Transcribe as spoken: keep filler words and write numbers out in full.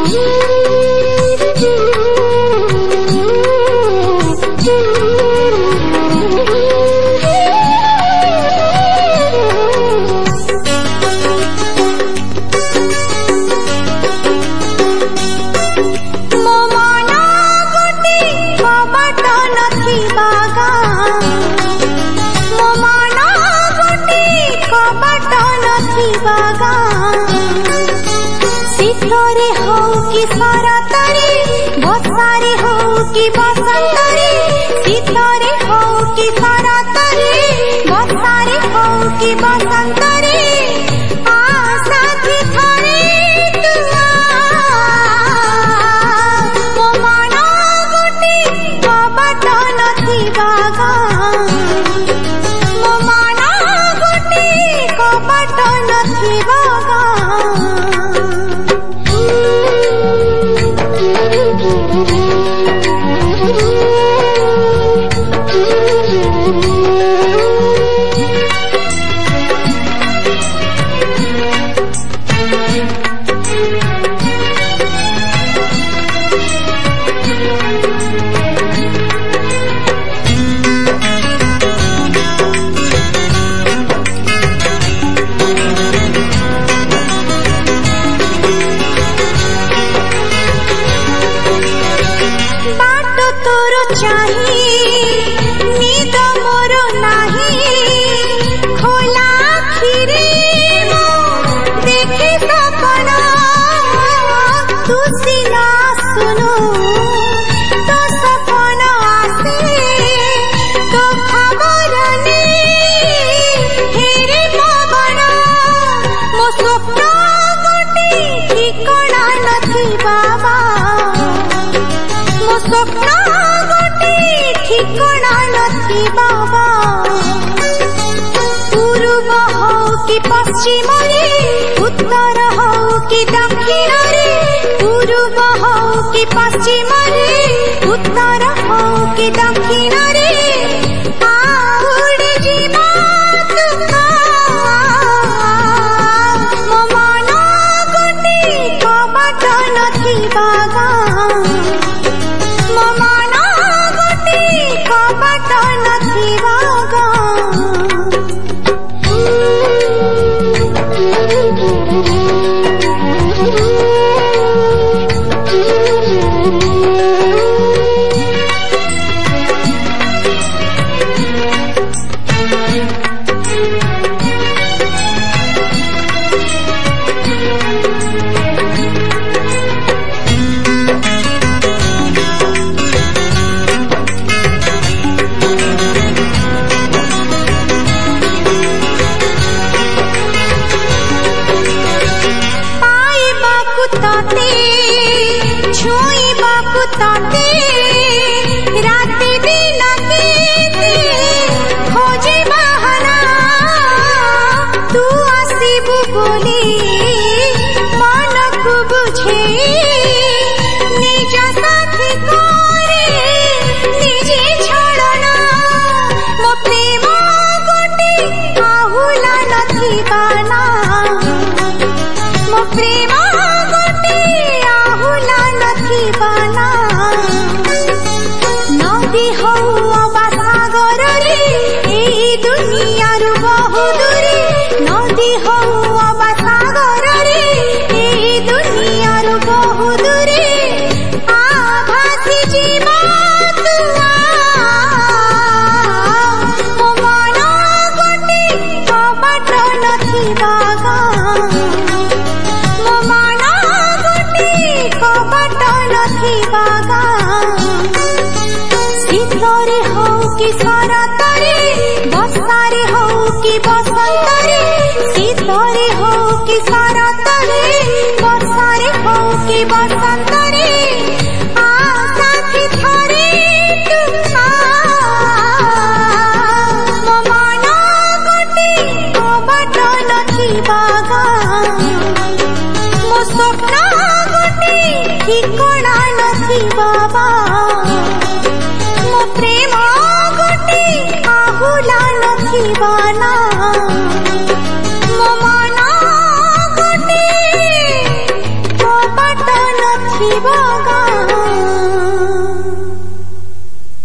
शीतरे हो कि शरतरे बसारे हो कि बसंतरे शीतरे हो कि शरतरे बसारे हो कि बसंतरे आशा थी थरे तुआ मो मन गोटे कबाट नथिबा मो मन गोटे कबाट नथिबा पश्चिम उत्तर हो कि दक्षिण पूर्व हो कि पश्चिम उत्तर हो कि दक्षिण आउड़ी जीवा मो मन गोटे कबाट नथिबा मो मन गोटे कबाट नथिबा शीतरे हो कि शरतरे बसारे हो कि बसंतरे शीतरे हो कि शरतरे बसारे हो कि बसंतरे आशा थी थरे तुआ मो मन गोटे कबाट नथिबा मो स्वप्न गोटे ठिकଣା नथिबा।